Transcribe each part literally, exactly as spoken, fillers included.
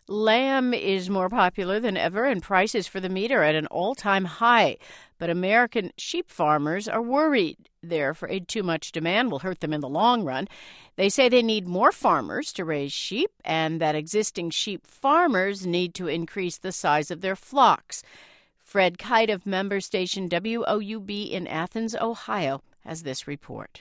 Lamb is more popular than ever, and prices for the meat are at an all-time high. But American sheep farmers are worried. They're afraid too much demand will hurt them in the long run. They say they need more farmers to raise sheep, and that existing sheep farmers need to increase the size of their flocks. Fred Kite of member station W O U B in Athens, Ohio, has this report.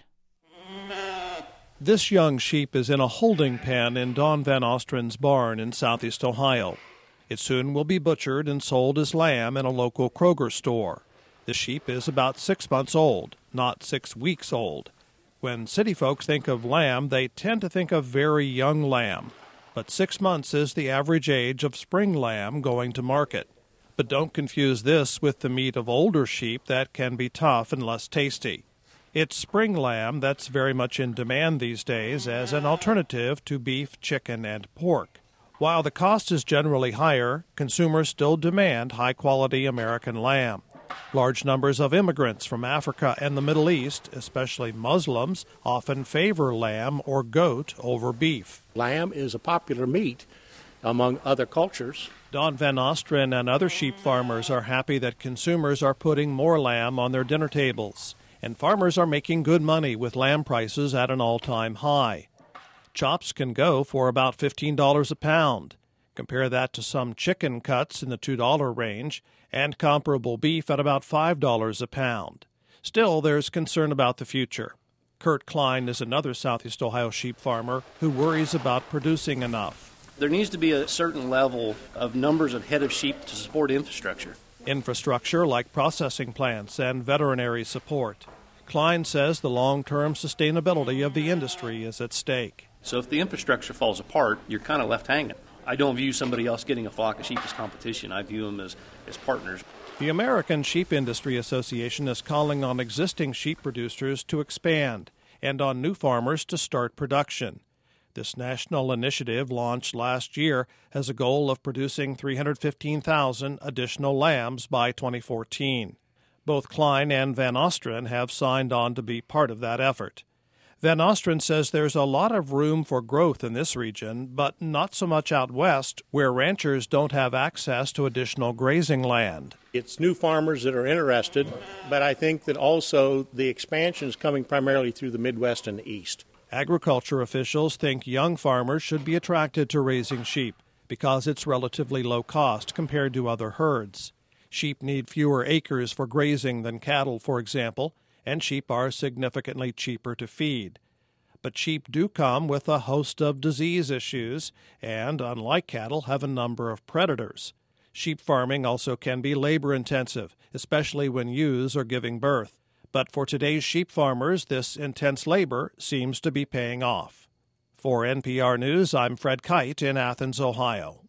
This young sheep is in a holding pen in Don Van Ostren's barn in southeast Ohio. It soon will be butchered and sold as lamb in a local Kroger store. The sheep is about six months old, not six weeks old. When city folks think of lamb, they tend to think of very young lamb. But six months is the average age of spring lamb going to market. But don't confuse this with the meat of older sheep that can be tough and less tasty. It's spring lamb that's very much in demand these days as an alternative to beef, chicken, and pork. While the cost is generally higher, consumers still demand high-quality American lamb. Large numbers of immigrants from Africa and the Middle East, especially Muslims, often favor lamb or goat over beef. Lamb is a popular meat among other cultures. Don Van Ostren and other sheep farmers are happy that consumers are putting more lamb on their dinner tables. And farmers are making good money with lamb prices at an all-time high. Chops can go for about fifteen dollars a pound. Compare that to some chicken cuts in the two dollar range and comparable beef at about five dollars a pound. Still, there's concern about the future. Kurt Klein is another southeast Ohio sheep farmer who worries about producing enough. There needs to be a certain level of numbers of head of sheep to support infrastructure. Infrastructure like processing plants and veterinary support. Klein says the long-term sustainability of the industry is at stake. So if the infrastructure falls apart, you're kind of left hanging. I don't view somebody else getting a flock of sheep as competition. I view them as, as partners. The American Sheep Industry Association is calling on existing sheep producers to expand and on new farmers to start production. This national initiative, launched last year, has a goal of producing three hundred fifteen thousand additional lambs by twenty fourteen. Both Klein and Van Ostren have signed on to be part of that effort. Van Ostren says there's a lot of room for growth in this region, but not so much out west, where ranchers don't have access to additional grazing land. It's new farmers that are interested, but I think that also the expansion is coming primarily through the Midwest and the East. Agriculture officials think young farmers should be attracted to raising sheep because it's relatively low cost compared to other herds. Sheep need fewer acres for grazing than cattle, for example, and sheep are significantly cheaper to feed. But sheep do come with a host of disease issues and, unlike cattle, have a number of predators. Sheep farming also can be labor-intensive, especially when ewes are giving birth. But for today's sheep farmers, this intense labor seems to be paying off. For N P R News, I'm Fred Kite in Athens, Ohio.